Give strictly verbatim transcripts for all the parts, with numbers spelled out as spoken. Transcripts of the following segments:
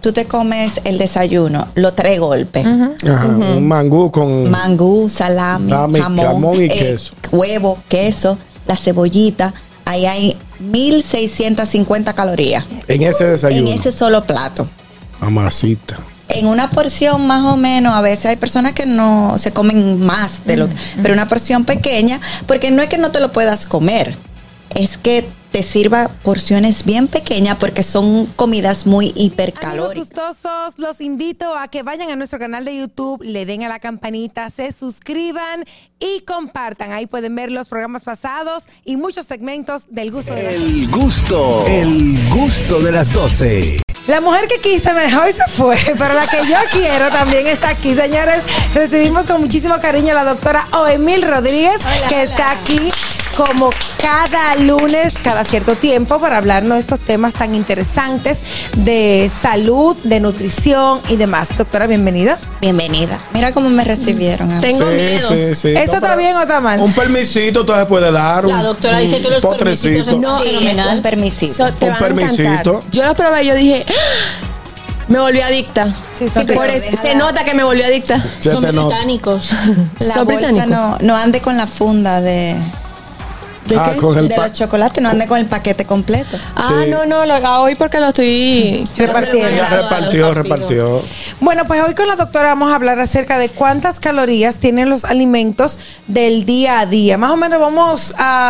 tú te comes el desayuno, los tres golpes. Uh-huh. Ajá, uh-huh. Un mangú con... Mangú, salami, dame, jamón, jamón y eh, queso. Huevo, queso, la cebollita. Ahí hay mil seiscientas cincuenta calorías. En ese desayuno. En ese solo plato. Mamacita. En una porción más o menos, a veces hay personas que no se comen más de lo que, mm, pero una porción pequeña, porque no es que no te lo puedas comer, es que te sirva porciones bien pequeñas porque son comidas muy hipercalóricas. Amigos gustosos, los invito a que vayan a nuestro canal de YouTube, le den a la campanita, se suscriban y compartan. Ahí pueden ver los programas pasados y muchos segmentos del gusto de las doce. El gusto, el gusto de las doce. La mujer que quise me dejó y se fue, pero la que yo quiero también está aquí, señores. Recibimos con muchísimo cariño a la doctora Oemil Rodríguez, hola, que hola. Está aquí como cada lunes, cada cierto tiempo, para hablarnos de estos temas tan interesantes de salud, de nutrición y demás. Doctora, bienvenida. Bienvenida. Mira cómo me recibieron. ¿Eh? Tengo sí, miedo. Sí, sí. ¿Eso no, está bien o está mal? Un permisito todavía puede dar. La doctora dice que los permisitos no, sí, es un permisito. So, te un permisito. Yo lo probé y yo dije... Me volví adicta. Sí, sí, Por es, se nota que me volví adicta. Se Son británicos. La Son bolsa británicos. no, no ande con la funda de... ¿De ah, qué? con el de los chocolates, no ande con el paquete completo. Ah, sí. no, no, lo, hoy porque lo estoy repartiendo. Ya repartió, repartió. Bueno, pues hoy con la doctora vamos a hablar acerca de cuántas calorías tienen los alimentos del día a día. Más o menos vamos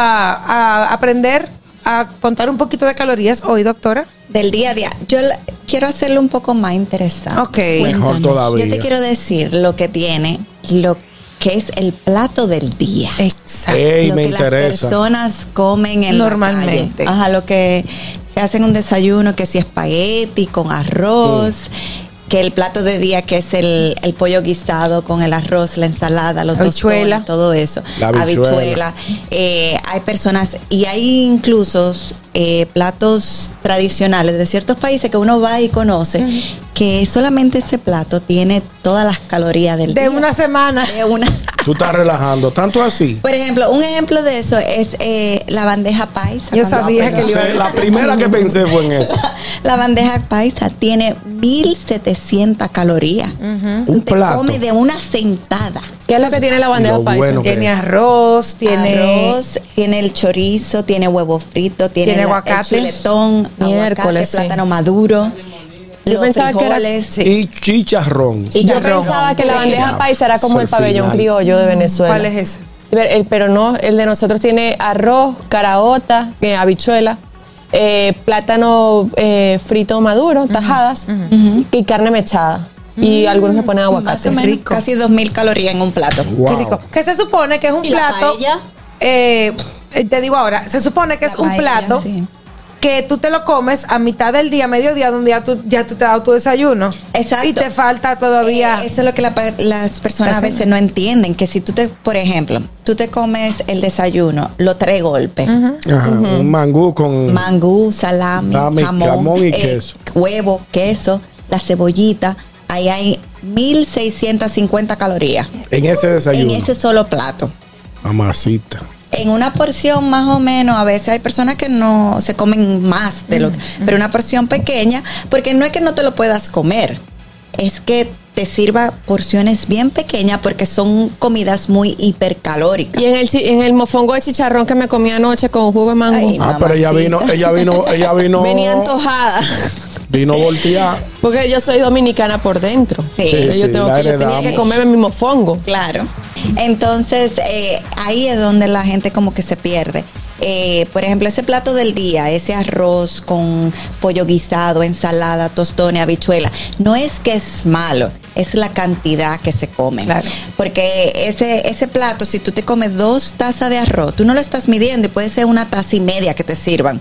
a, a aprender a contar un poquito de calorías hoy, doctora. Del día a día. Yo la, quiero hacerlo un poco más interesante. Ok. Mejor todavía. Yo te quiero decir lo que tiene, lo que es el plato del día. Exacto. Ey, lo me que interesa. las personas comen en normalmente. la calle. Ajá, lo que se hacen un desayuno, que si espagueti con arroz, mm. que el plato de día que es el, el pollo guisado con el arroz, la ensalada, los habichuela. tostones, todo eso. La habichuela. habichuela. Eh, hay personas, y hay incluso eh, platos tradicionales de ciertos países que uno va y conoce, uh-huh. que solamente ese plato tiene todas las calorías del de día. De una semana. De una. Tú estás relajando, tanto así. Por ejemplo, un ejemplo de eso es eh, la bandeja paisa. Yo sabía que le iba a decir. La primera que pensé fue en eso. La bandeja paisa tiene mil setecientas calorías. Uh-huh. Tú Un te plato. comes de una sentada. ¿Qué es lo que tiene la bandeja paisa? Bueno tiene arroz, tiene arroz, tiene el chorizo, tiene huevo frito, tiene, tiene la, aguacate, el chuletón, aguacate, sí. plátano maduro. Yo los pensaba frijoles, que era, y chicharrón. Y yo pensaba que la bandeja paisa era como el pabellón criollo de Venezuela. ¿Cuál es ese? El, pero no, el de nosotros tiene arroz, caraota, eh, habichuela, eh, plátano eh, frito maduro, uh-huh. tajadas, uh-huh. y carne mechada. Uh-huh. Y algunos le ponen aguacate. Más o menos rico. Casi dos mil calorías en un plato. Wow. Qué rico. Que se supone que es un ¿Y plato. la eh, te digo ahora, se supone que La es un paella, plato sí. que tú te lo comes a mitad del día, mediodía, donde ya tú, ya tú te has dado tu desayuno. Exacto. Y te falta todavía. Eh, eso es lo que la, las personas a veces no entienden, que si tú te, por ejemplo, tú te comes el desayuno, los tres golpes. Uh-huh. Ajá, uh-huh. Un mangú con... Mangú, salami, dame, jamón, jamón y eh, queso. Huevo, queso, la cebollita. Ahí hay mil seiscientas cincuenta calorías. En ese desayuno. En ese solo plato. Mamacita. En una porción más o menos, a veces hay personas que no se comen más de lo que, mm-hmm. pero una porción pequeña, porque no es que no te lo puedas comer, es que te sirva porciones bien pequeñas porque son comidas muy hipercalóricas. Y en el, en el mofongo de chicharrón que me comí anoche con jugo de mango. Ay, Ah, pero ella vino, ella vino, ella vino. Venía antojada. Vino volteada. Porque yo soy dominicana por dentro. Sí, Sí, yo sí, tengo la que, yo tenía heredamos. que comerme mi mofongo. Claro. Entonces, eh, ahí es donde la gente como que se pierde. Eh, por ejemplo, ese plato del día, ese arroz con pollo guisado, ensalada, tostones, habichuela, no es que es malo, es la cantidad que se come. Claro. Porque ese, ese plato, si tú te comes dos tazas de arroz, tú no lo estás midiendo y puede ser una taza y media que te sirvan.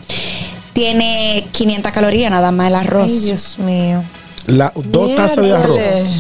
Tiene quinientas calorías nada más el arroz. Ay, Dios mío. La, dos tazas de arroz.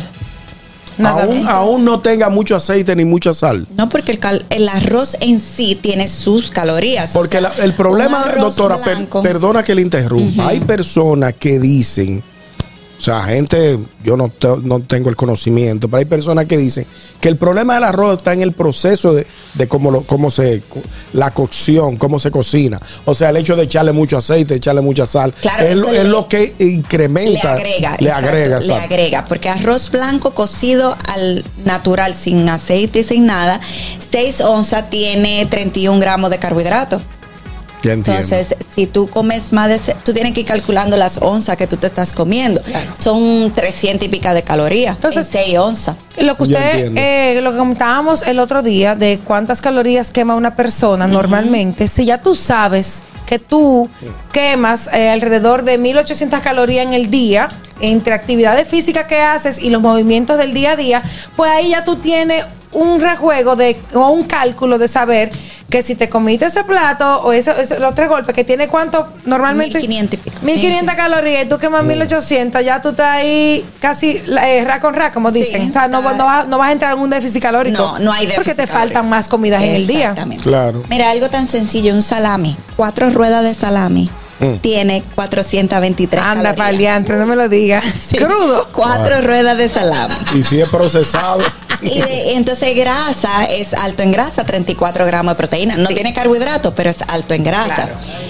Nada Aún, bien. aún no tenga mucho aceite ni mucha sal. No, porque el, cal- el arroz en sí tiene sus calorías. Porque o sea, la- el problema, un arroz doctora, per- blanco. perdona que le interrumpa. Uh-huh. Hay personas que dicen O sea, gente, yo no, te- no tengo el conocimiento, pero hay personas que dicen que el problema del arroz está en el proceso de, de cómo, lo, cómo se, la cocción, cómo se cocina. O sea, el hecho de echarle mucho aceite, echarle mucha sal, Claro, es, eso lo- le- es lo que Le incrementa. agrega, Le exacto, agrega, le exacto. agrega, porque arroz blanco cocido al natural, sin aceite y sin nada, seis onzas tiene treinta y un gramos de carbohidratos. Ya entiendo. Entonces, si tú comes más de... se- Tú tienes que ir calculando las onzas que tú te estás comiendo. Son trescientas y pica de calorías. Entonces- Entonces, seis onzas. Lo que Ya usted, entiendo. eh, lo que comentábamos el otro día de cuántas calorías quema una persona normalmente, si ya tú sabes que tú quemas eh, alrededor de mil ochocientas calorías en el día, entre actividades físicas que haces y los movimientos del día a día, pues ahí ya tú tienes un rejuego de, o un cálculo de saber que si te comiste ese plato o ese, ese- los tres golpes, que tiene cuánto normalmente... mil quinientas y pico. mil quinientas calorías y tú quemas mil ochocientas, ya tú estás ahí casi eh, ra con ra, como Sí, dicen. O sea, no, está- no, vas, no vas a entrar en un déficit calórico. No, no hay déficit Porque te calórico. faltan más comidas en el día. Exactamente. Claro. Mira, algo tan sencillo, un salami. Cuatro ruedas de salami Mm. tiene cuatrocientas veintitrés Anda, calorías. paliantre, no me lo digas. Sí, Crudo. Cuatro ruedas de salami. Y si es procesado. Y de- entonces grasa es alto en grasa, treinta y cuatro gramos de proteína. No tiene carbohidratos, pero es alto en grasa.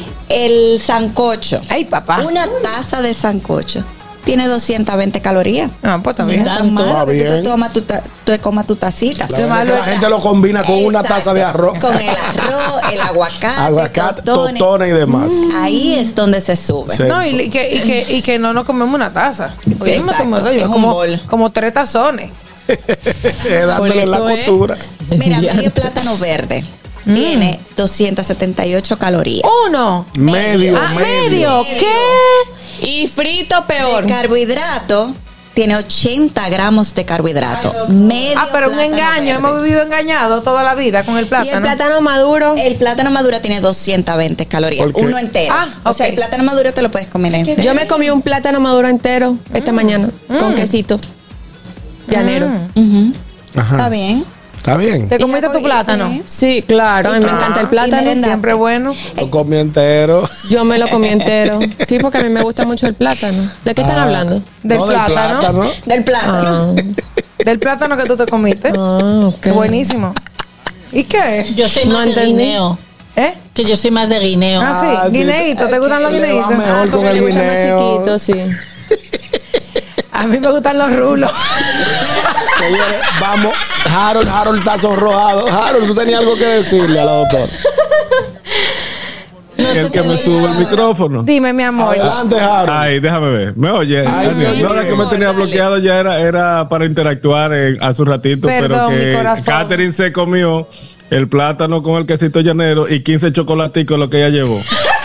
El sancocho. Ay, papá. Una taza de sancocho tiene doscientas veinte calorías. Ah, pues No también. es tan Tanto. malo Va que tú te bien. tomas tu, ta- te comas tu tacita. La, verdad es que la gente lo combina con una Exacto. taza de arroz. Con el arroz, el aguacate, Aguacate, tostones. tostones y demás. Ahí es donde se sube. Sí. No, y, y que, y, que, y que no nos comemos una taza. Oye, no me Exacto, tomo dos, yo es un como, bol. como tres tazones. Es dándole la eso es. costura. Mira, medio plátano verde Mm. tiene doscientas setenta y ocho calorías. Uno. Medio, Ah, medio. medio. ¿Qué? Y frito peor. De carbohidrato tiene ochenta gramos de carbohidrato. Medio Ah, pero un plátano engaño. verde. Hemos vivido engañados toda la vida con el Y plátano. el plátano maduro. El plátano maduro tiene doscientas veinte calorías. ¿Por qué? Uno entero. Ah, O sea, ok. el plátano maduro te lo puedes comer entero. Yo me comí un plátano maduro entero esta mañana con quesito llanero. Ujú. Ajá. Está bien. Está bien. ¿Te comiste tu plátano? Sí. Sí, claro, a mí me Ah, encanta el y plátano. merendar. Siempre bueno. Lo comí entero. Yo me lo comí entero. Sí, porque a mí me gusta mucho el plátano. ¿De qué están Ah, hablando? Del no, plátano. Del plátano. Ah, Del plátano que tú te comiste. ah, ok. Buenísimo. ¿Y qué? Yo soy No más de entendí. guineo. ¿Eh? Que yo soy más de guineo. Ah, sí. Ah, sí. Guineíto. ¿Te gustan los Le va guineitos? mejor Ah, con porque el le gusta más guineo. chiquito, sí. A mí me gustan los rulos. Señores, vamos. Harold, Harold está sonrojado. Harold, tú tenías algo que decirle a la doctora. El que me sube el micrófono. Dime, mi amor. Adelante, Harold. Ay, déjame ver. ¿Me oye? Ay, Daniel? sí, no, la que me amor, tenía dale. bloqueado ya era, era para interactuar eh, hace un ratito, Perdón, mi pero que corazón. Catherine se comió el plátano con el quesito llanero y quince chocolaticos lo que ella llevó.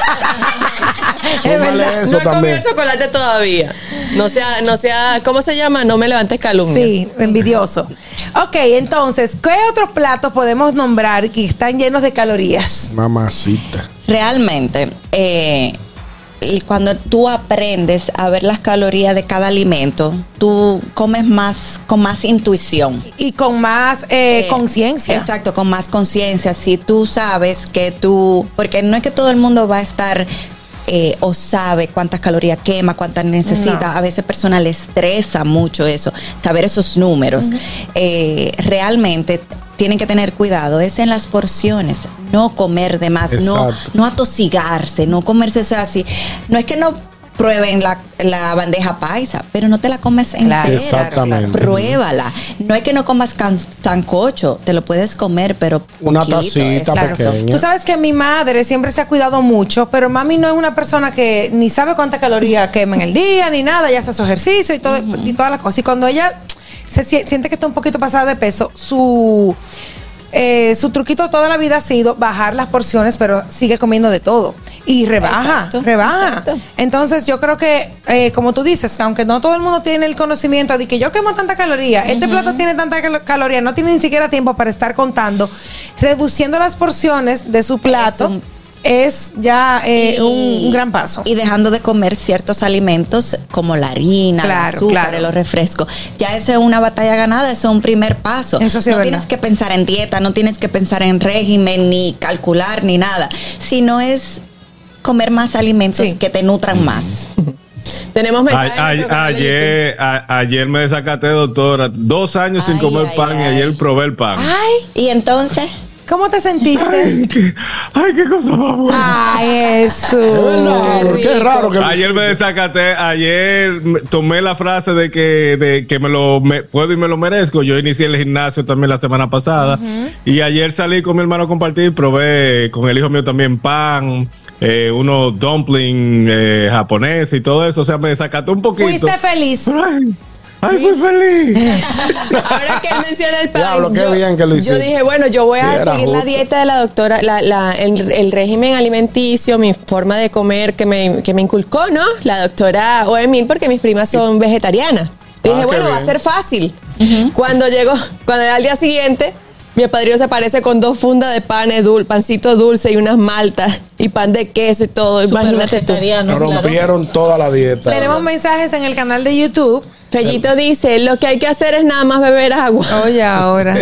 Súmale eso No he comido también. chocolate todavía. No sea, no sea, ¿cómo se llama? No me levantes calumnias. Sí, envidioso. Ok, entonces, ¿qué otros platos podemos nombrar que están llenos de calorías? Mamacita. Realmente, eh, y cuando tú aprendes a ver las calorías de cada alimento, tú comes más con más intuición. Y con más eh, Eh, conciencia. Exacto, con más conciencia. Si tú sabes que tú, porque no es que todo el mundo va a estar eh, o sabe cuántas calorías quema, cuántas necesita. No. A veces personas le estresa mucho eso, saber esos números. Eh, realmente tienen que tener cuidado, es en las porciones, no comer de más, no, Exacto. no atosigarse, no comerse eso así. No es que no prueben la, la bandeja paisa, pero no te la comes Claro, entera. Exactamente. Pruébala. No es que no comas can- sancocho, te lo puedes comer, pero Una poquito, tacita exacto. pequeña. Tú sabes que mi madre siempre se ha cuidado mucho, pero mami no es una persona que ni sabe cuántas calorías quema en el día, ni nada, ella hace su ejercicio y, todo, y todas las cosas. Y cuando ella se sie- siente que está un poquito pasada de peso, su... Eh, su truquito toda la vida ha sido bajar las porciones, pero sigue comiendo de todo. Y rebaja, Exacto, rebaja. exacto. Entonces yo creo que, eh, como tú dices, aunque no todo el mundo tiene el conocimiento de que yo quemo tanta caloría, este plato tiene tanta cal- caloría, no tiene ni siquiera tiempo para estar contando, reduciendo las porciones de su plato un- es ya eh, Y- un, un gran paso. Y dejando de comer ciertos alimentos como la harina, Claro, el azúcar, claro. los refrescos. Ya esa es una batalla ganada, ese es un primer paso. Eso sí no es tienes verdad. que pensar en dieta, no tienes que pensar en régimen, ni calcular, ni nada. Sino es comer más alimentos Sí. que te nutran más. Tenemos mensajes. A- en nuestro a- canal de ayer, a- ayer me desacaté, doctora. Dos años sin Ay, comer ay, pan ay. y ayer probé el pan. Ay, Y entonces, ¿cómo te sentiste? Ay, qué, ay, qué cosa más buena. Ay, Es verdad, Jesús. qué raro que Ayer me desacaté, ayer me- tomé la frase de que, de que me lo me- puedo y me lo merezco. Yo inicié el gimnasio también la semana pasada. Y ayer salí con mi hermano a compartir, probé con el hijo mío también pan, eh, unos dumplings eh, japoneses y todo eso. O sea, me desacaté un poquito. Fuiste feliz. Ay, ay, fui feliz. Ahora que él menciona el pan, Diablo, qué yo, bien que lo yo hiciste. dije, bueno, yo voy a Sí, era seguir la justo. dieta de la doctora, la, la- el, el régimen alimenticio, mi forma de comer que me, que me inculcó, ¿no? La doctora Oemil, porque mis primas son vegetarianas. Dije, qué bueno, va a bien. ser fácil. Cuando llegó, cuando al día siguiente, mi padrino se aparece con dos fundas de panes, dul, pancito dulce y unas maltas y pan de queso y todo. Súper Imagínate tú. vegetariano, claro. rompieron toda la dieta. Tenemos mensajes en el canal de YouTube. Fellito dice, lo que hay que hacer es nada más beber agua. Oye, ahora.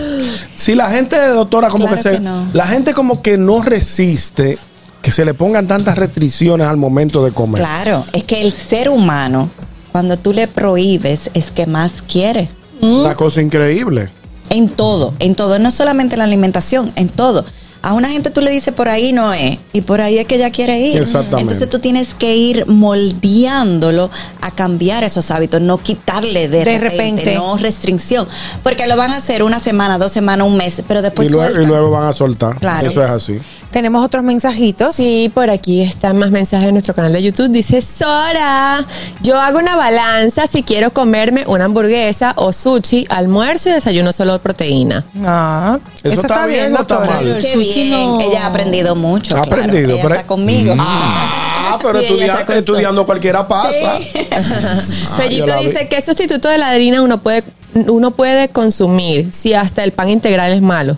Si la gente, doctora, como Claro que se. que no. La gente como que no resiste que se le pongan tantas restricciones al momento de comer. claro, es que el ser humano, cuando tú le prohíbes, es que más quiere. Una cosa increíble. En todo, en todo, no solamente en la alimentación, en todo. A una gente tú le dices por ahí no es, y por ahí es que ella quiere ir. Exactamente. Entonces tú tienes que ir moldeándolo a cambiar esos hábitos, no quitarle de, De repente, repente. no restricción. Porque lo van a hacer una semana, dos semanas, un mes, pero después Y luego, y sueltan. luego van a soltar. Claro. Eso es así. Tenemos otros mensajitos. Sí, por aquí están más mensajes en nuestro canal de YouTube. Dice, Sora, yo hago una balanza si quiero comerme una hamburguesa o sushi, almuerzo y desayuno solo de proteína. Ah, ¿Eso está bien o está doctora. mal? El Qué sushi bien, no- ella ha aprendido mucho. Ha claro. aprendido, Ella pero- está conmigo. Ah, pero Sí, ella estudia- está con estudiando cualquiera pasa. Sí. Ah, yo Fellito la vi. dice, ¿qué sustituto de la harina uno puede, uno puede consumir si hasta el pan integral es malo?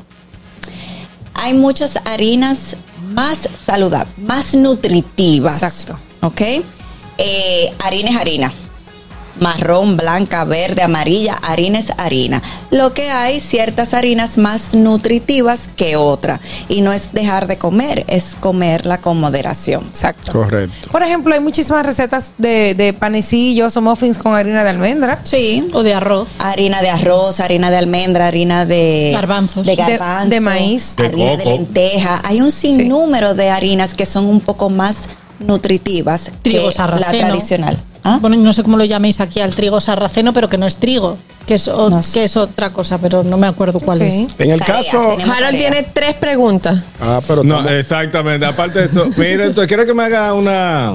Hay muchas harinas más saludables, más nutritivas. Exacto. ¿Ok? Eh, harina es harina. Marrón, blanca, verde, amarilla, harina es harina. Lo que hay ciertas harinas más nutritivas que otras. Y no es dejar de comer, es comerla con moderación. Exacto. Correcto. Por ejemplo, hay muchísimas recetas de, de panecillos o muffins con harina de almendra. Sí. O de arroz. Harina de arroz, harina de almendra, harina de Garbanzos. de, De- garbanzo, de maíz. De harina de coco. lenteja. Hay un sinnúmero de harinas que son un poco más nutritivas Trigo que sarraceno. la tradicional. ¿Ah? Bueno, no sé cómo lo llaméis aquí al trigo sarraceno, pero que no es trigo, que es, o- No sé. que es otra cosa, pero no me acuerdo cuál Ok. es. En el Tarea, caso. tenemos- Harold tarea. tiene tres preguntas. Ah, pero No, estamos- exactamente. Aparte de eso, mira, entonces quiero que me haga una.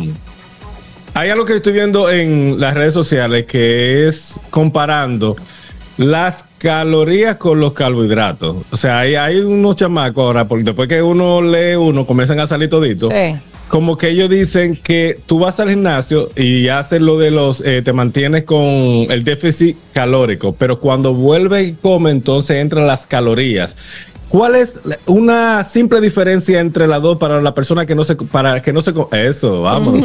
Hay algo que estoy viendo en las redes sociales que es comparando las calorías con los carbohidratos. O sea, hay, hay unos chamacos ahora, porque después que uno lee uno, comienzan a salir toditos. Sí. Como que ellos dicen que tú vas al gimnasio y haces lo de los, eh, te mantienes con el déficit calórico, pero cuando vuelves y comes, entonces entran las calorías. ¿Cuál es la- una simple diferencia entre las dos para la persona que no se, para que no se, co- eso, vamos,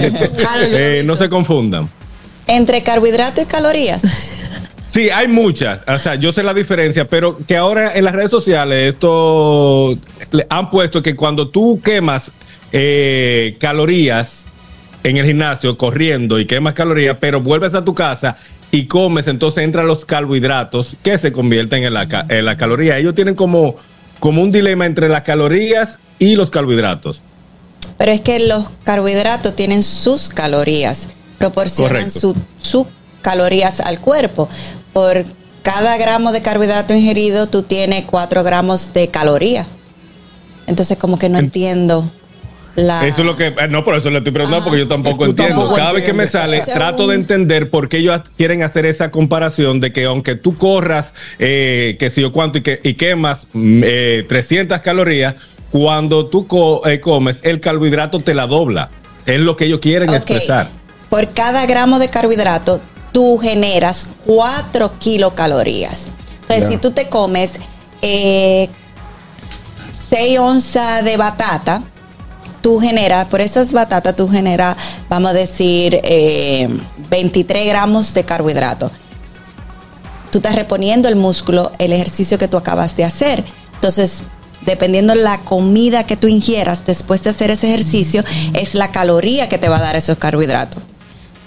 eh, no se confundan? Entre carbohidrato y calorías. Sí, hay muchas. O sea, yo sé la diferencia, pero que ahora en las redes sociales esto le han puesto que cuando tú quemas eh, calorías en el gimnasio corriendo y quemas calorías, pero vuelves a tu casa y comes, entonces entran los carbohidratos que se convierten en la, ca- en la caloría. Ellos tienen como, como un dilema entre las calorías y los carbohidratos. Pero es que los carbohidratos tienen sus calorías, proporcionan Correcto. su- sus calorías al cuerpo. Por cada gramo de carbohidrato ingerido, tú tienes cuatro gramos de caloría. Entonces, como que no entiendo la... Eso es lo que, eh, no, por eso le estoy preguntando, porque yo tampoco Tú entiendo. tampoco Cada vez que me entiendes. sale, trato de entender por qué ellos quieren hacer esa comparación de que aunque tú corras, eh, que si yo cuánto y, que, y quemas mm, eh, trescientas calorías, cuando tú co- eh, comes, el carbohidrato te la dobla. Es lo que ellos quieren Ok. expresar. Por cada gramo de carbohidrato, tú generas cuatro kilocalorías. Entonces, Ya. si tú te comes eh, seis onzas de batata, tú generas, por esas batatas, tú generas, vamos a decir, eh, veintitrés gramos de carbohidrato. Tú estás reponiendo el músculo, el ejercicio que tú acabas de hacer. Entonces, dependiendo la comida que tú ingieras después de hacer ese ejercicio, es la caloría que te va a dar esos carbohidratos.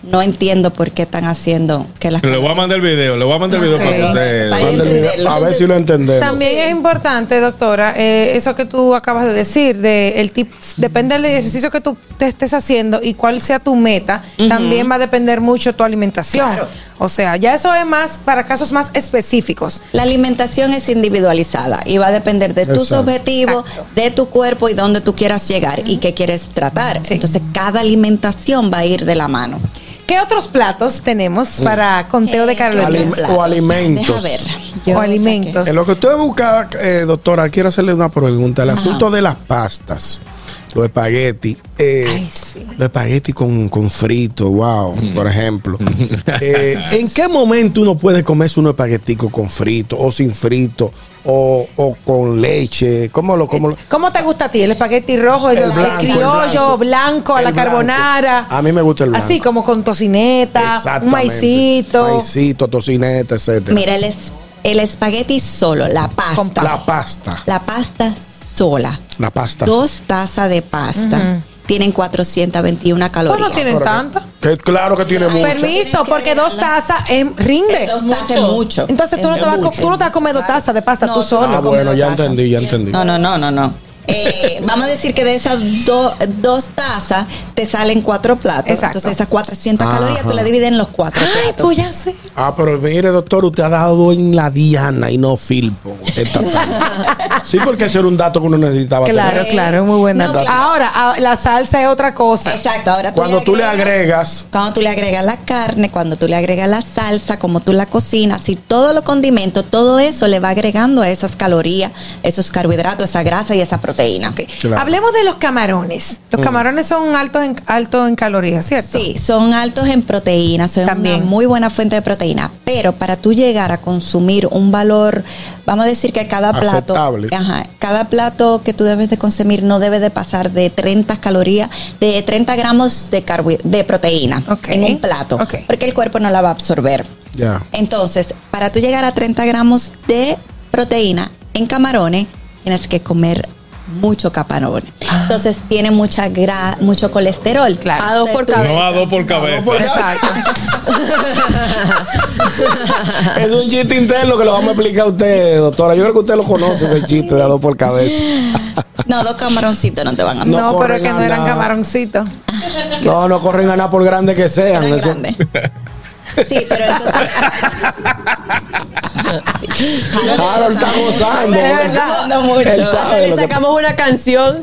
no entiendo por qué están haciendo que las Le voy a mandar el video, le voy a mandar el video Ok. para que usted. Para Manda el video, entenderlo. a ver si lo entendemos. También es importante, doctora, eh, eso que tú acabas de decir, de el tip, depende del ejercicio que tú te estés haciendo y cuál sea tu meta, también va a depender mucho tu alimentación. Claro. O sea, ya eso es más para casos más específicos. La alimentación es individualizada y va a depender de tus Exacto. objetivos, Exacto. de tu cuerpo y dónde tú quieras llegar y qué quieres tratar. Sí. Entonces, cada alimentación va a ir de la mano. ¿Qué otros platos tenemos para conteo de Eh, calorías? Alim- platos. o alimentos. Deja ver. O Yo alimentos. saqué- En lo que usted busca, eh, doctora, quiero hacerle una pregunta. El asunto de las pastas, los espaguetis, eh, Ay, sí. los espaguetis con, con frito, wow, por ejemplo. Eh, ¿En qué momento uno puede comerse unos espagueticos con frito o sin frito o, o con leche? ¿Cómo lo, cómo lo- ¿Cómo te gusta a ti? ¿El espagueti rojo, el, El el blanco, el criollo, blanco. blanco, a El la blanco. carbonara? A mí me gusta el blanco. Así como con tocineta, un Exactamente. maicito. Maicito, tocineta, etcétera. Mira, el, es- el espagueti solo, la pasta. La pasta. La pasta sola. La pasta. Dos tazas de pasta tienen cuatrocientas veintiuna Pues calorías. no tienen tanta. Que claro que tiene mucho. Permiso, porque dos tazas eh, rinde. Dos tazas es mucho. Entonces tú no, Es te vas a, co- mucho. tú no te vas a comer dos tazas de pasta No, tú tú solo. Ah, come bueno, dos ya tazas. entendí, ya entendí. No, no, no, no, no. Eh, vamos a decir que de esas do- dos tazas te salen cuatro platos. Exacto. Entonces esas cuatrocientas Ajá. calorías tú las divides en los cuatro Ay, platos. pues ya sé. Ah, pero mire, doctor, usted ha dado en la diana y no Filpo. esta tarde. Sí, porque ese era un dato que uno necesitaba Claro, tener. claro, muy buena. No, claro. Ahora, ah, la salsa es otra cosa. Exacto. Ahora tú Cuando tú le agregas, Cuando tú le agregas la carne, cuando tú le agregas la salsa, como tú la cocinas y todos los condimentos, todo eso le va agregando a esas calorías, esos carbohidratos, esa grasa y esa proteína. Claro. Hablemos de los camarones. Los camarones son altos en, altos en calorías, ¿cierto? Sí, son altos en proteínas, son También. una muy buena fuente de proteína, pero para tú llegar a consumir un valor, vamos a decir que cada plato, Aceptable. ajá, cada plato que tú debes de consumir no debe de pasar de treinta calorías, de treinta gramos de carbo- de proteína Ok. en un plato, Ok. porque el cuerpo no la va a absorber. ya. Entonces, para tú llegar a treinta gramos de proteína en camarones, tienes que comer mucho camarones. Entonces, tiene mucha gra mucho colesterol. Claro. A dos por Entonces, tú- No a dos por cabeza. Exacto. Es un chiste interno que lo vamos a explicar a usted, doctora. Yo creo que usted lo conoce, ese chiste de a dos por cabeza. No, dos camaroncitos no te van a hacer. No No, pero corren es que a no eran nada. camaroncitos. No, no corren a nada por grande que sean. Eran Eso- grandes. Sí, pero entonces. Harold está gozando. De verdad. No mucho. Él sabe Le lo que sacamos una canción.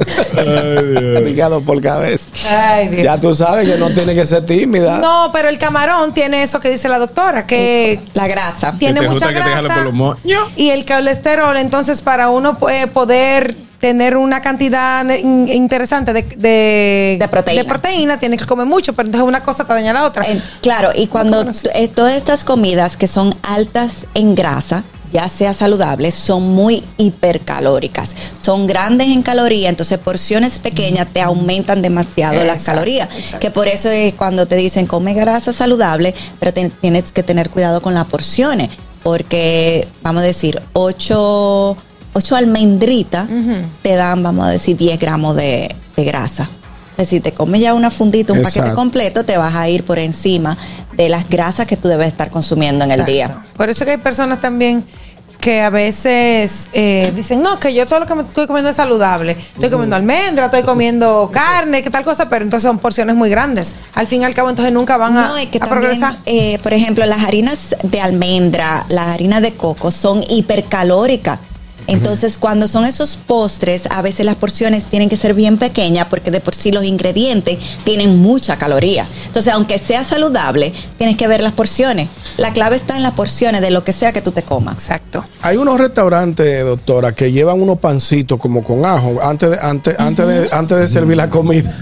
Diga dos por cabeza. Ay, Dios. Ya tú sabes que no tiene que ser tímida. No, pero el camarón tiene eso que dice la doctora, que La grasa. tiene te mucha gusta que te jale grasa por los moños. y el colesterol. Entonces, para uno eh, poder tener una cantidad in- interesante de, de, De proteína. de proteína, tiene que comer mucho, pero entonces una cosa te daña la otra. En- claro, y cuando tú- eh, todas estas comidas que son altas en grasa, ya sea saludables, son muy hipercalóricas. Son grandes en calorías, entonces porciones pequeñas te aumentan demasiado las Exacto, calorías. exacto. Que por eso es cuando te dicen come grasa saludable, pero te- tienes que tener cuidado con las porciones, porque vamos a decir, ocho, ocho almendritas te dan, vamos a decir, diez gramos de, de grasa. Es decir, te comes ya una fundita, un paquete Exacto. completo, te vas a ir por encima de las grasas que tú debes estar consumiendo en el Exacto. día. Por eso que hay personas también que a veces eh, dicen, no, que yo todo lo que me estoy comiendo es saludable. Estoy comiendo almendra, estoy comiendo carne, que tal cosa, pero entonces son porciones muy grandes. Al fin y al cabo, entonces nunca van a, No, es que a también, progresar. eh, por ejemplo, las harinas de almendra, las harinas de coco son hipercalóricas. Entonces, cuando son esos postres, a veces las porciones tienen que ser bien pequeñas porque de por sí los ingredientes tienen mucha caloría. Entonces, aunque sea saludable, tienes que ver las porciones. La clave está en las porciones de lo que sea que tú te comas. Exacto. Hay unos restaurantes, doctora, que llevan unos pancitos como con ajo antes de, antes, antes de, antes de servir la comida.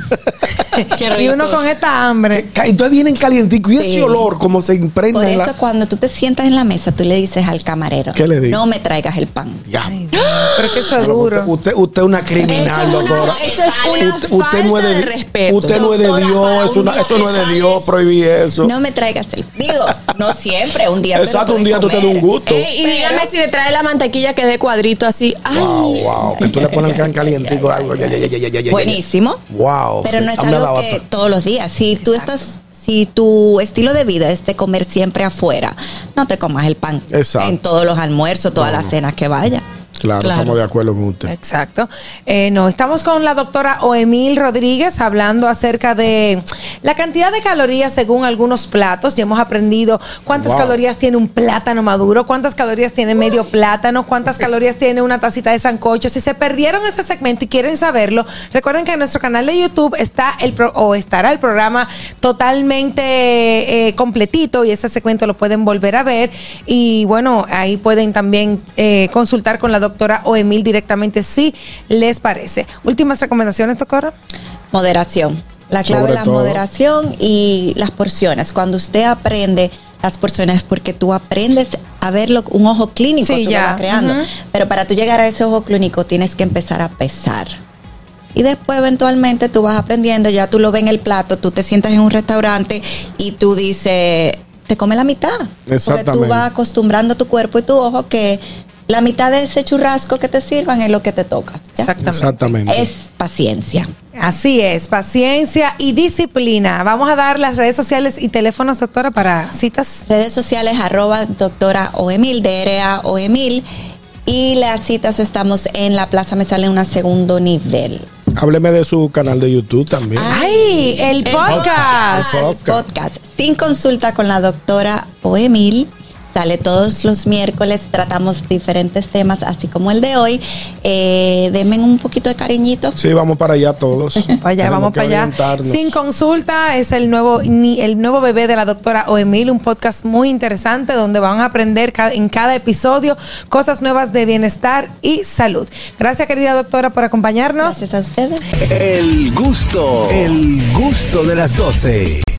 Y uno con esta hambre. Ca- Entonces vienen calienticos y ese Sí. olor como se impregna Por en eso la... cuando tú te sientas en la mesa, tú le dices al camarero, ¿Qué le digo? no me traigas el pan. Ya. Ay, Dios. Pero que eso es Pero duro. Usted, usted, usted es una criminal, doctora. Eso es una Usted, usted no es falta de, de respeto. Usted no es de Doctora, Dios, para es un una- día eso no es que de Dios, sales, prohibir eso. No me traigas el... Digo, no siempre, un día. pero Exacto, un puedes día tú te das un comer. gusto. Ey, y dígame si le trae la mantequilla que de cuadrito así. Ay, Wow, wow. Que tú le pones can calientico algo. ya, ya, ya, ya, ya, ya, ya. Buenísimo. Wow. Pero sí, no es hazme la algo que bata. todos los días. Si tú estás, si si tu estilo de vida es de comer siempre afuera, no te comas el pan Exacto. en todos los almuerzos, todas No, las no. cenas que vaya. Claro, Claro. estamos de acuerdo con usted. Exacto. Eh, no, estamos con la doctora Oemil Rodríguez hablando acerca de la cantidad de calorías según algunos platos. Ya hemos aprendido cuántas Wow. calorías tiene un plátano maduro, cuántas calorías tiene medio plátano, cuántas calorías tiene una tacita de sancocho. Si se perdieron ese segmento y quieren saberlo, recuerden que en nuestro canal de YouTube está el pro- o estará el programa totalmente eh, completito y ese segmento lo pueden volver a ver. Y bueno, ahí pueden también eh, consultar con la doctora Oemil directamente si les parece. Últimas recomendaciones, doctora. Moderación. La clave Sobre es la todo. moderación y las porciones. Cuando usted aprende las porciones, porque tú aprendes a verlo, un ojo clínico, Sí, tú ya. lo vas creando. Ujú. Pero para tú llegar a ese ojo clínico tienes que empezar a pesar. Y después eventualmente tú vas aprendiendo, ya tú lo ves en el plato, tú te sientas en un restaurante y tú dices, te come la mitad. Porque Exactamente. tú vas acostumbrando tu cuerpo y tu ojo que la mitad de ese churrasco que te sirvan es lo que te toca. ¿ya? Exactamente. Exactamente. Es paciencia. Así es, paciencia y disciplina. Vamos a dar las redes sociales y teléfonos, doctora, para citas. Redes sociales, arroba doctora Oemil, D R A Oemil. Y las citas estamos en la Plaza Me Sale una segundo nivel. Hábleme de su canal de YouTube también. ¡Ay! El podcast. El El podcast Sin Consulta con la doctora Oemil. Sale todos los miércoles, tratamos diferentes temas, así como el de hoy. Eh, denme un poquito de cariñito. Sí, vamos para allá todos. Para allá, Tenemos vamos que para allá. orientarnos. Sin Consulta es el nuevo ni- el nuevo bebé de la doctora Oemil, un podcast muy interesante donde van a aprender ca- en cada episodio cosas nuevas de bienestar y salud. Gracias, querida doctora, por acompañarnos. Gracias a ustedes. El gusto, el gusto de las doce.